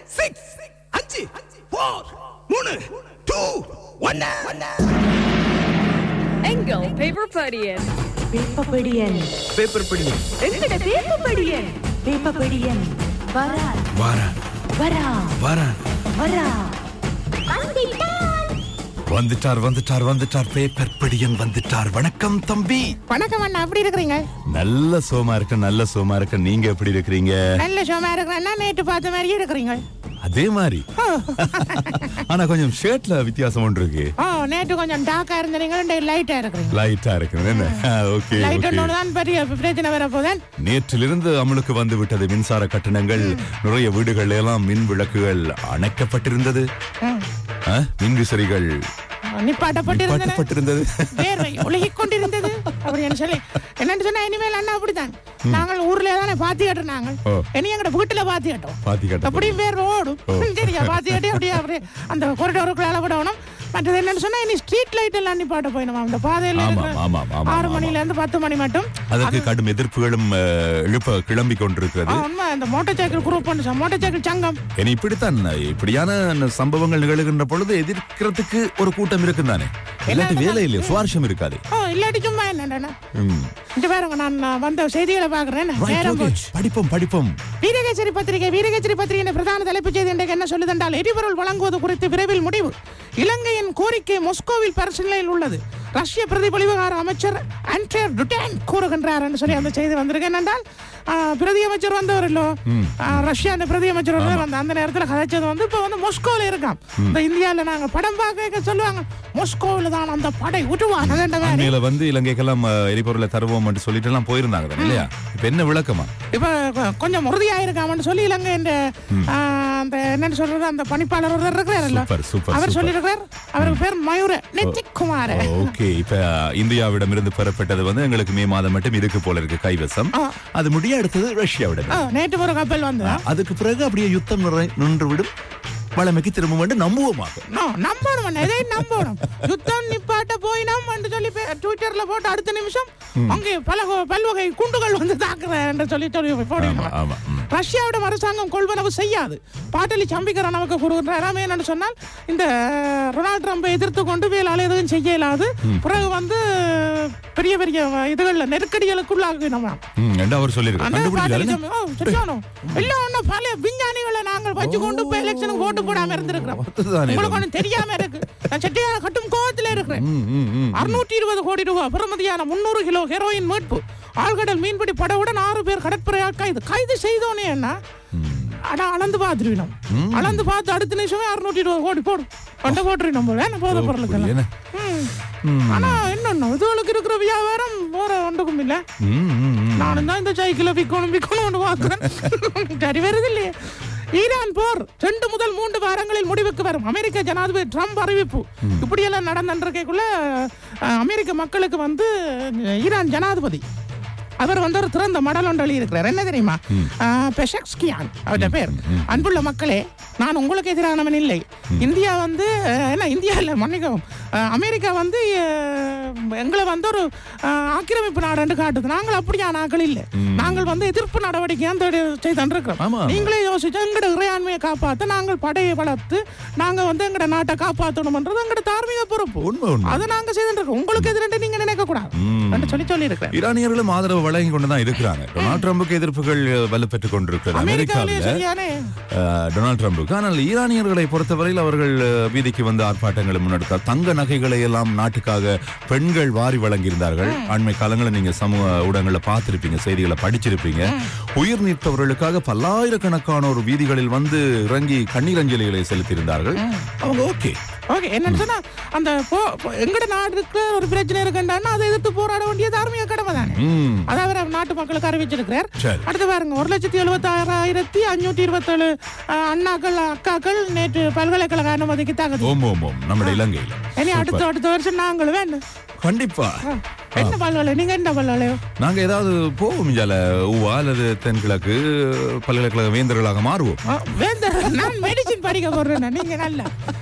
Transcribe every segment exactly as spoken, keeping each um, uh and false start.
Six அஞ்சு four மூணு two ஒன்னு. எங்கள் பேப்பர் படியன் பேப்பர் படியன் பேப்பர் படியன் எங்கட பேப்பர் படியன் பேப்பர் படியன் வரா வாரா வரா வாரா வரா வந்துட்டார் வந்துட்டார் வந்துட்டார் பேப்பர் படியன் வந்துட்டார். வணக்கம் தம்பி. வணக்கம் அண்ணா, எப்படி இருக்கிறீங்க? நல்ல சோமா இருக்க நல்ல சோமா இருக்க. நீங்க எப்படி இருக்கிறீங்க? நல்ல சோமா இருக்கிறேன்னா நேற்று பார்த்த மாதிரியே இருக்கிறீங்க. அதே மாதிரி. ஆனா கொஞ்சம் ஷர்ட்ல வித்தியாசம் ஒன்று இருக்கு. ஓ, நேற்று கொஞ்சம் டார்க்கா இருந்தீங்க, லைட்டா இருக்கிறீங்க. லைட்டா இருக்கு என்ன? Okay light okay. தான் பெரிய பிரச்சனை வர போதேன். நேற்றிலிருந்து அமலுக்கு வந்து விட்டது மின்சார கட்டணங்கள். நிறைய வீடுகள் எல்லாம் மின் விளக்குகள் அணைக்கப்பட்டிருந்தது. ஆ, மின் விசிறிகள் நிப்பாட்டப்பட்டிருந்தது, வேர்வை ஒழுகிக் கொண்டிருந்தது. அப்படின்னு சொல்லி என்னன்னு சொன்னா, இனிமேல் அண்ணா அப்படித்தான். நாங்கள் ஊர்ல தானே பாத்தி கட்டுறாங்க, இனி எங்கட வீட்டுல பாத்தி கட்டோம். பாத்தி கட்ட அப்படியும் வேர்வை ஓடும். சரியா, பாத்தி கட்டி அப்படியே அப்படியே அந்த கொரிடோருக்குள்ள அளவிடணும். மற்றது என்னன்னு சொன்னா, இனி ஸ்ட்ரீட் லைட் எல்லாம் நிப்பாட்ட போயிடும் அந்த பாதையில. ஆறு மணில இருந்து பத்து மணி மட்டும். அதற்கு கடும் எதிர்ப்புகளும் எழுப்ப கிளம்பி கொண்டிருக்கிறது. உண்மை, இந்த motorcycle group motorcycle சங்கம் இனி இப்படித்தான் இப்படியான சம்பவங்கள் நிகழ்கின்ற பொழுது எதிர்க்கிறதுக்கு ஒரு கூட்டம் இருக்கும் தானே. இல்லாட்டி வேலை இல்லையா, சுவாரஸ்யம் இருக்காது. இல்லாட்டி சும்மா என்னன்னா இந்த பாருங்க, நான் வந்த செய்திகளை பாக்குறேன். படிப்போம் படிப்போம். வீரகேசரி பத்திரிகை வீரகேசரி பத்திரிகை பிரதான தலைப்பு செய்தி இன்றைக்கு என்ன சொல்லுதென்றால், எரிபொருள் வழங்குவது குறித்து விரைவில் முடிவு. இலங்கையின் கோரிக்கை மாஸ்கோவில் பரிசீலனையில் உள்ளது. ரஷ்ய பிரதிபலிவுகார அமைச்சர் ஆண்ட்ரே டுடான் கூறுகின்றார் என்று சொல்லி அந்த செய்தி வந்திருக்கு. என்றால் பிரதி அமைச்சர் வந்தவர் இல்லோ, ரஷ்யா அந்த பிரதி அமைச்சர் வந்து அந்த நேரத்தில் கதைச்சது வந்து இப்ப வந்து மாஸ்கோவில் இருக்காம். இந்த இந்தியாவில் நாங்க படம் பார்க்க சொல்லுவாங்க, மாஸ்கோவில் தான் அந்த படை உருவாங்க வந்து இலங்கைக்கெல்லாம் எரிபொருளை தருவோம் என்று சொல்லிட்டு எல்லாம் போயிருந்தாங்க இல்லையா. இப்ப என்ன விளக்கமா? இப்ப கொஞ்சம் உறுதியா இருக்காமன்னு சொல்லி இலங்கை அந்த என்னன்னு சொல்றது, அந்த பணிப்பாளர் ஒருத்தர் இருக்கிறார், அவர் சொல்லியிருக்கிறார். அவருக்கு பேர் மயூர நெத்திக்குமார். ஓகே, இப்ப இந்தியாவிடம் இருந்து பெறப்பட்டது வந்து எங்களுக்கு மே மாதம் மட்டும் இருக்கு போல இருக்கு கைவசம். அது முடிய அடுத்தது ரஷ்யாவிடம். நேற்று ஒரு கப்பல் வந்து அதுக்கு பிறகு அப்படியே யுத்தம் நின்று விடும். வளமைக்கு திரும்ப வேண்டும் நம்புவோமா? நம்பணும், எதை நம்பணும். யுத்தம் நிப்பாட்ட போய் நாம் என்று சொல்லி ட்விட்டர்ல போட்டு அடுத்த நிமிஷம் அங்கே பல பல்வகை குண்டுகள் வந்து தாக்குறேன் என்று சொல்லி சொல்லி போடுவாங்க. ரஷ்யாவிடம் அரசாங்கம் கொள்வனவு செய்யாது. பாட்டலி சம்பிக்கிற நமக்கு கூறுகின்றாராம். என்னன்னு சொன்னால், இந்த ரொனால்ட் ட்ரம்பை எதிர்த்து கொண்டு வேளால் எதுவும் செய்ய இயலாது. பிறகு வந்து பெரிய பெரிய இதுகள்ல நெருக்கடிகளுக்குள்ளாக நம்ம அவர் சொல்லியிருக்காரு. எல்லாம் பல விஞ்ஞானிகளை நாங்கள் வச்சு கொண்டு போய் எலெக்ஷனுக்கு ஓட்டு போடாம இருந்திருக்கிறோம். உங்களுக்கு ஒன்றும் தெரியாம இருக்கு. நான் செட்டியான கட்டும் கோவத்தில் இருக்கிறேன். அறுநூற்றி இருபது கோடி ரூபாய் பெறுமதியான முன்னூறு கிலோ ஹெரோயின் மீட்பு. ஆழ்கடல் மீன்பிடி படவுடன் ஆறு பேர் கடற்படையால் கைது கைது செய்தோனே என்ன ஆனா அளந்து பாத்துருவினோம். அளந்து பார்த்து அடுத்த நிமிஷமே அறுநூற்றி இருபது கோடி போடும் கொண்ட போட்டுருவினோம் போல போத பொருளுக்கு. ஆனா என்னன்னா இதுகளுக்கு இருக்கிற வியாபாரம் போற ஒன்றுக்கும் இல்ல. நானும் தான் இந்த சைக்கிள விக்கணும் விக்கணும் பாக்குறேன். சரி வருது இல்லையே. ஈரான் போர் ரெண்டு முதல் மூன்று வாரங்களில் முடிவுக்கு வரும். அமெரிக்க ஜனாதிபதி ட்ரம்ப் அறிவிப்பு. இப்படியெல்லாம் நடந்திருக்கக்குள்ள அமெரிக்க மக்களுக்கு வந்து ஈரான் ஜனாதிபதி அவர் வந்து ஒரு திறந்த மடல் ஒன்று இருக்கிறார். என்ன தெரியுமா? பெஷக்ஸ்கியான் அவருடைய பேர். அன்புள்ள மக்களே, நான் உங்களுக்கு எதிரானவன் இல்லை. இந்தியா வந்து என்ன இந்தியா இல்லை மன்னிக்கவும், அமெரிக்கா வந்து எங்களை வந்து ஒரு ஆக்கிரமிப்பு நாடு என்று காட்டுது. நாங்கள் அப்படியா நாங்கள் இல்லை. நாங்கள் வந்து எதிர்ப்பு நடவடிக்கை செய்திருக்கிறோம். நீங்களே யோசிச்சா எங்களோட இறையாண்மையை காப்பாற்ற நாங்கள் படையை வளர்த்து நாங்க வந்து எங்களோட நாட்டை காப்பாற்றணும்ன்றது எங்களோட தார்மீக பொறுப்பு. அதை நாங்க செய்திருக்கோம். உங்களுக்கு எதிர்த்து நீங்க நினைக்க கூடாது சொல்லி சொல்லி இருக்கிறேன். ஈரானியர்களும் ஆதரவு வழங்கி கொண்டுதான் இருக்கிறாங்க. டொனால்ட் ட்ரம்புக்கு எதிர்ப்புகள் வலுப்பெற்றுக் கொண்டிருக்கிறது அமெரிக்காவில் டொனால்ட் ட்ரம்புக்கு. ஆனால் ஈரானியர்களை பொறுத்தவரையில் அவர்கள் வீதிக்கு வந்து ஆர்ப்பாட்டங்களை முன்னெடுத்தார். தங்க நகைகளை எல்லாம் நாட்டுக்காக பெண்கள் வாரி வழங்கியிருந்தார்கள். அண்மை காலங்களில் நீங்க சமூக ஊடகங்களை பார்த்திருப்பீங்க, செய்திகளை படிச்சிருப்பீங்க. உயிர் நீத்தவர்களுக்காக பல்லாயிரக்கணக்கான ஒரு வீதிகளில் வந்து இறங்கி கண்ணீர் அஞ்சலிகளை செலுத்தியிருந்தார்கள். அவங்க ஓகே ஓகே என்னன்னு சொன்னா, அந்த எங்கட நாட்டுக்கு ஒரு பிரச்சனை இருக்குன்னா அதை எதிர்த்து போராட வேண்டிய தார்மீக கடமை தானே. அதாவது நாட்டு மக்களுக்கு அறிவிச்சிருக்கிறார். அடுத்து பாருங்க, ஒரு லட்சத்தி எழுபத்தி ஆறாயிரத்தி அஞ்சூற்றி இருபத்தி ஏழு அண்ணாக்கள் அக்காக்கள் நேற்று பல்கலைக்கழக அனுமதிக்கு தகுதி. நம்ம இலங்கையில் இனி அடுத்த அடுத்த வருஷம் நாங்களும் வேண்டும் கண்டிப்பா. என்ன பல்கலை? நீங்க என்ன பல்கலை? நாங்க ஏதாவது போவோம் ஊவா அல்லது தென்கிழக்கு பல்கலைக்கழக வேந்தர்களாக மாறுவோம். வேந்தர் நான் மெடிசின் படிக்க போறேன். நீங்க நல்ல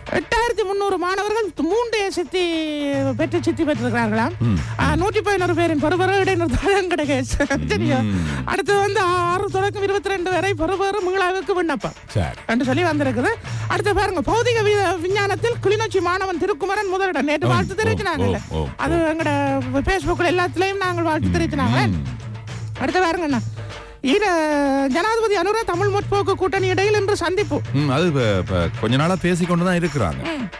எட்டாயிரத்தி முன்னூறு மாணவர்கள் மூன்று சித்தி பெற்று சித்தி பெற்றிருக்கிறார்களாம். நூற்றி பதினோரு பேரின் பருவர இடைநிறுத்தம் கிடைக்க தெரியும். அடுத்து வந்து ஆறு தொடக்கம் இருபத்தி ரெண்டு வரை பருவர மீளாவுக்கு விண்ணப்பம் என்று சொல்லி வந்திருக்குது. அடுத்து பாருங்க, பௌதிக விஞ்ஞானத்தில் கிளிநொச்சி மாணவன் திருக்குமரன் முதலிடம். நேற்று வாழ்த்து தெரிவிச்சினாங்கல்ல, அது எங்கட பேஸ்புக்ல எல்லாத்துலயும் நாங்கள் வாழ்த்து தெரிவிச்சினாங்க. அடுத்து பாருங்கண்ணா, ஜனாதிபதி அனுர தமிழ் முற்போக்கு கூட்டணி இடையில் இன்று சந்திப்பு. அது கொஞ்ச நாளா பேசிக்கொண்டுதான் இருக்கிறாங்க.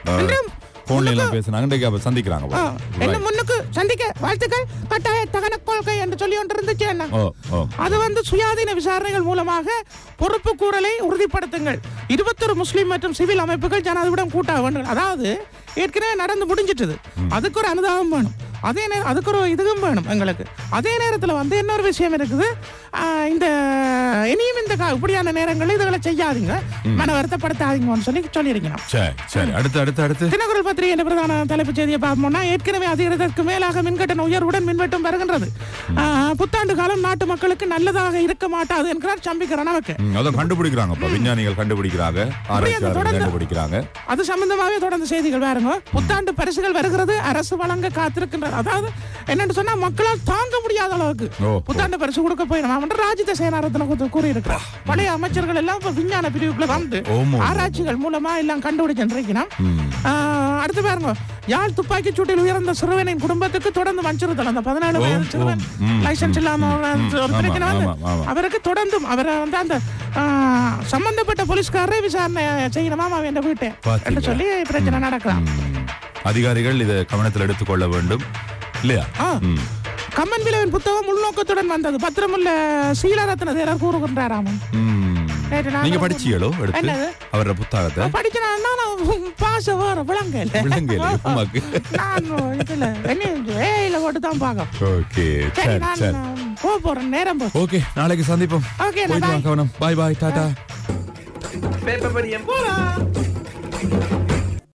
முன்னுக்கு சந்திக்க வாழ்த்துக்கள், கட்டாய தகன கொள்கை என்று சொல்லி ஒன்று இருந்துச்சு. அது வந்து சுயாதீன விசாரணைகள் மூலமாக பொறுப்பு கூறலை உறுதிப்படுத்துங்கள். இருபத்தொரு முஸ்லிம் மற்றும் சிவில் அமைப்புகள் ஜனாதிபதியிடம் கூட்ட வேண்டும். அதாவது ஏற்கனவே நடந்து முடிஞ்சிட்டது, அதுக்கு ஒரு அனுதாபம் வேணும், அதே நேரம் அதுக்கு ஒரு இதுவும் வேணும் எங்களுக்கு. அதே நேரத்தில் வந்து இன்னொரு விஷயம் இருக்குது, இந்த இனியும் இந்த இப்படியான நேரங்களில் இதுகளை செய்யாதீங்க, மன வருத்தப்படுத்தாதீங்கன்னு சொல்லி சொல்லியிருக்கணும். தினக்குரல் பத்திரிகை என்ற பிரதான தலைப்புச் செய்தியை பார்ப்போம்னா, ஏற்கனவே அதிகரித்ததற்கு மேலாக மின்கட்டண உயர்வுடன் மின்வெட்டும் வருகின்றது. புத்தாண்டு காலம் நாட்டு மக்களுக்கு நல்லதாக இருக்க மாட்டாது என்கிறார் சம்பிக்கிறோம். நமக்கு கண்டுபிடிக்கிறாங்க, விஞ்ஞானிகள் கண்டுபிடிக்கிறாங்க, கண்டுபிடிக்கிறாங்க. அது சம்பந்தமாகவே தொடர்ந்து செய்திகள் பாருங்க. புத்தாண்டு பரிசுகள் வருகிறது, அரசு வழங்க காத்திருக்கின்றது. அதாவது என்னன்னு சொன்னா, மக்களால் தாங்க முடியாத அளவுக்கு புத்தாண்டு பரிசு கொடுக்க போயிடும் ராஜித சேனாரத்ன கூறியிருக்கிறார். பழைய அமைச்சர்கள் எல்லாம் விஞ்ஞான பிரிவுக்குள்ள வந்து ஆராய்ச்சிகள் மூலமா எல்லாம் கண்டுபிடிச்சிருக்கணும். அடுத்து பாருங்க, யாழ் துப்பாக்கி சூட்டில் உயர்ந்த சிறுவனின் குடும்பத்துக்கு தொடர்ந்து அச்சுறுத்தல். அந்த பதினாலு வயது சிறுவன் லைசன்ஸ் இல்லாம ஒரு பிரச்சனை வந்து அவருக்கு தொடர்ந்தும் அவரை வந்து அந்த சம்பந்தப்பட்ட போலீஸ்காரரை விசாரணை செய்யணுமா அவன் வீட்டை என்று சொல்லி பிரச்சனை நடக்கலாம். அதிகாரிகள் இதை கவனத்தில் எடுத்துக்கொள்ள வேண்டும் இல்லையா? கம்மன் விளைவின் புத்தகம் உள்நோக்கத்துடன் வந்தது. பத்திரமுள்ள சீலரத்ன தேரர் கூறுகின்றாராம். நீங்க படிச்சீங்களோ அவரோட புத்தகத்தை? படிச்சனா பாச வர விளங்கல விளங்கல நான் இதுல ஏயில போட்டு தான் பார்க்க. ஓகே சரி, நான் போக போறேன், நேரம் போச்சு. ஓகே, நாளைக்கு சந்திப்போம். ஓகே, கவனம். பாய் பாய், டாடா. பேப்பர் படியம் போலாம்.